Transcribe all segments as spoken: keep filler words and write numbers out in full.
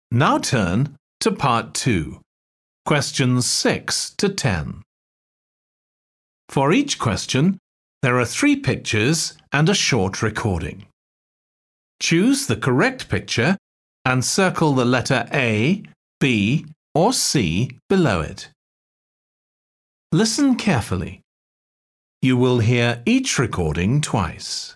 Now turn to Part two, Questions six to ten. For each question, there are three pictures and a short recording. Choose the correct picture and circle the letter A, B, or C below it. Listen carefully. You will hear each recording twice.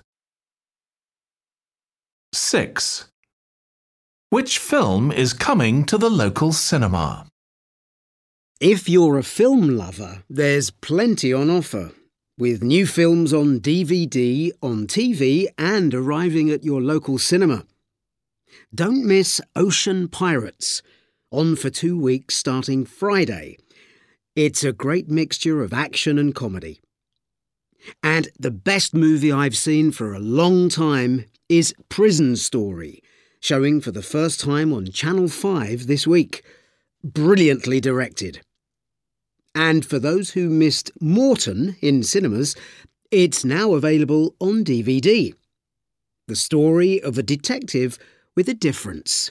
six. Which film is coming to the local cinema? If you're a film lover, there's plenty on offer, with new films on D V D, on T V and arriving at your local cinema. Don't miss Ocean Pirates, on for two weeks starting Friday. It's a great mixture of action and comedy. And the best movie I've seen for a long time is Prison Story, showing for the first time on Channel five this week. Brilliantly directed. And for those who missed Morton in cinemas, it's now available on D V D. The story of a detective with a difference.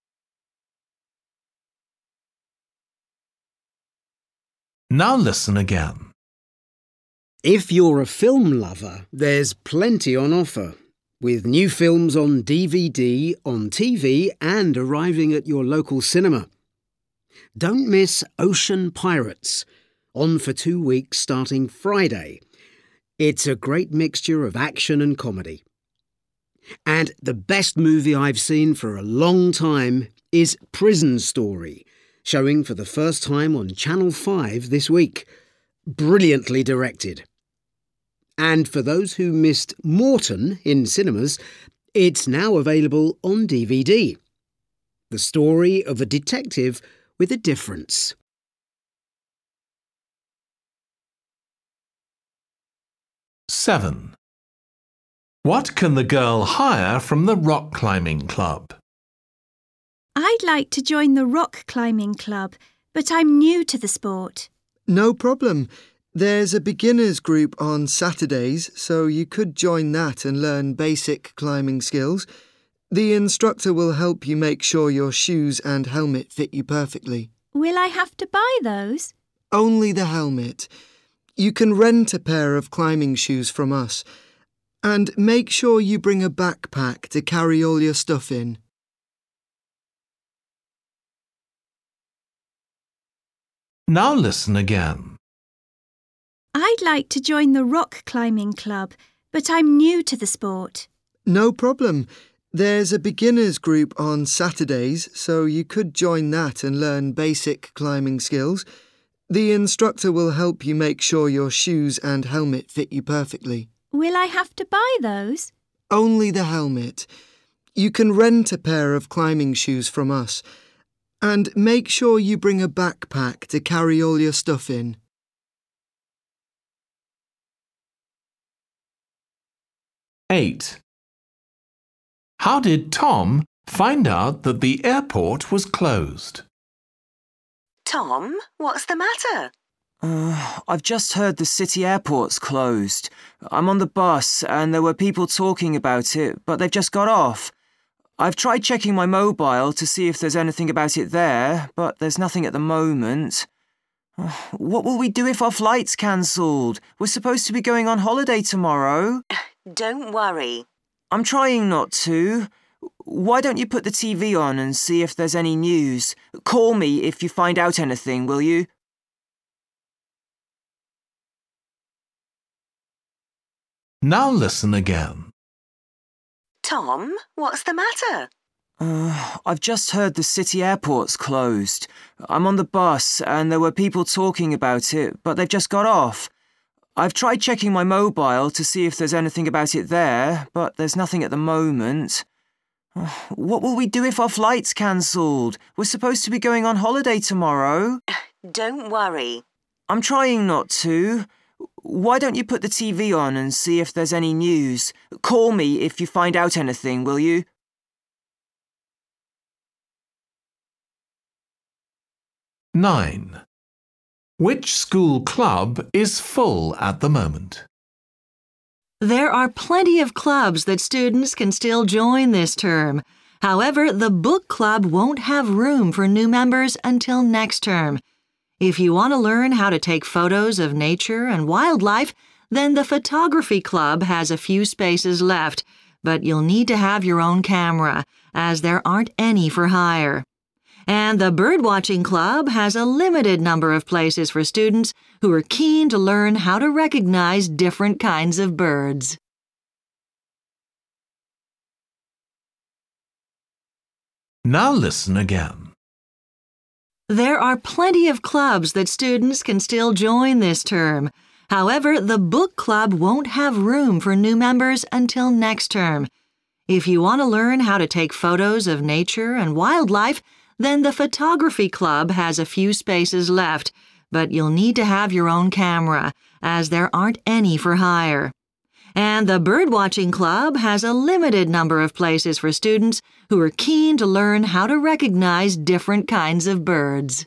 Now listen again. If you're a film lover, there's plenty on offer, with new films on D V D, on T V and arriving at your local cinema. Don't miss Ocean Pirates, on for two weeks starting Friday. It's a great mixture of action and comedy. And the best movie I've seen for a long time is Prison Story, showing for the first time on Channel five this week. Brilliantly directed. And for those who missed Morton in cinemas, it's now available on D V D. The story of a detective with a difference. seven. What can the girl hire from the rock climbing club? I'd like to join the rock climbing club, but I'm new to the sport. No problem. There's a beginners group on Saturdays, so you could join that and learn basic climbing skills. The instructor will help you make sure your shoes and helmet fit you perfectly. Will I have to buy those? Only the helmet. You can rent a pair of climbing shoes from us. And make sure you bring a backpack to carry all your stuff in. Now listen again. I'd like to join the rock climbing club, but I'm new to the sport. No problem. There's a beginners group on Saturdays, so you could join that and learn basic climbing skills. The instructor will help you make sure your shoes and helmet fit you perfectly. Will I have to buy those? Only the helmet. You can rent a pair of climbing shoes from us. And make sure you bring a backpack to carry all your stuff in. eight. How did Tom find out that the airport was closed? Tom, what's the matter? Uh, I've just heard the city airport's closed. I'm on the bus and there were people talking about it, but they've just got off. I've tried checking my mobile to see if there's anything about it there, but there's nothing at the moment. Uh, what will we do if our flight's cancelled? We're supposed to be going on holiday tomorrow. Don't worry. I'm trying not to. Why don't you put the T V on and see if there's any news? Call me if you find out anything, will you? Now listen again. Tom, what's the matter? Uh, I've just heard the city airport's closed. I'm on the bus and there were people talking about it, but they've just got off. I've tried checking my mobile to see if there's anything about it there, but there's nothing at the moment. Uh, what will we do if our flight's cancelled? We're supposed to be going on holiday tomorrow. Don't worry. I'm trying not to. Why don't you put the T V on and see if there's any news? Call me if you find out anything, will you? nine. Which school club is full at the moment? There are plenty of clubs that students can still join this term. However, the book club won't have room for new members until next term. If you want to learn how to take photos of nature and wildlife, then the photography club has a few spaces left, but you'll need to have your own camera, as there aren't any for hire. And the birdwatching club has a limited number of places for students who are keen to learn how to recognize different kinds of birds. Now listen again. There are plenty of clubs that students can still join this term. However, the book club won't have room for new members until next term. If you want to learn how to take photos of nature and wildlife, then the photography club has a few spaces left, but you'll need to have your own camera, as there aren't any for hire. And the birdwatching club has a limited number of places for students who are keen to learn how to recognize different kinds of birds.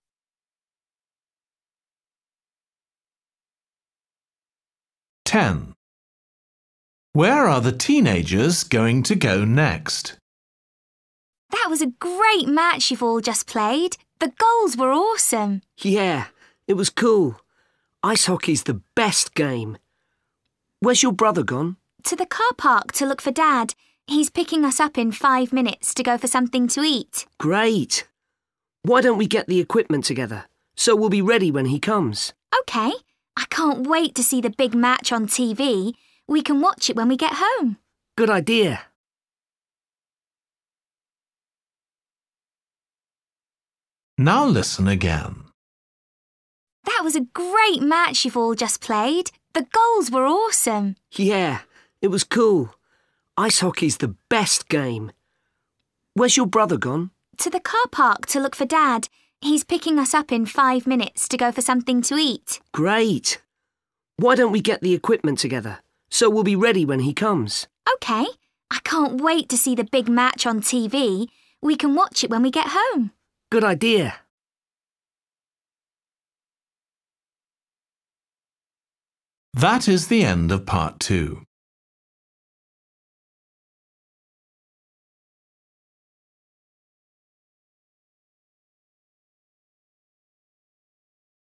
ten. Where are the teenagers going to go next? That was a great match you've all just played. The goals were awesome. Yeah, it was cool. Ice hockey's the best game. Where's your brother gone? To the car park to look for Dad. He's picking us up in five minutes to go for something to eat. Great. Why don't we get the equipment together, so we'll be ready when he comes? OK. I can't wait to see the big match on T V. We can watch it when we get home. Good idea. Now listen again. That was a great match you've all just played. The goals were awesome. Yeah, it was cool. Ice hockey's the best game. Where's your brother gone? To the car park to look for Dad. He's picking us up in five minutes to go for something to eat. Great. Why don't we get the equipment together, so we'll be ready when he comes? OK. I can't wait to see the big match on T V. We can watch it when we get home. Good idea. That is the end of part two.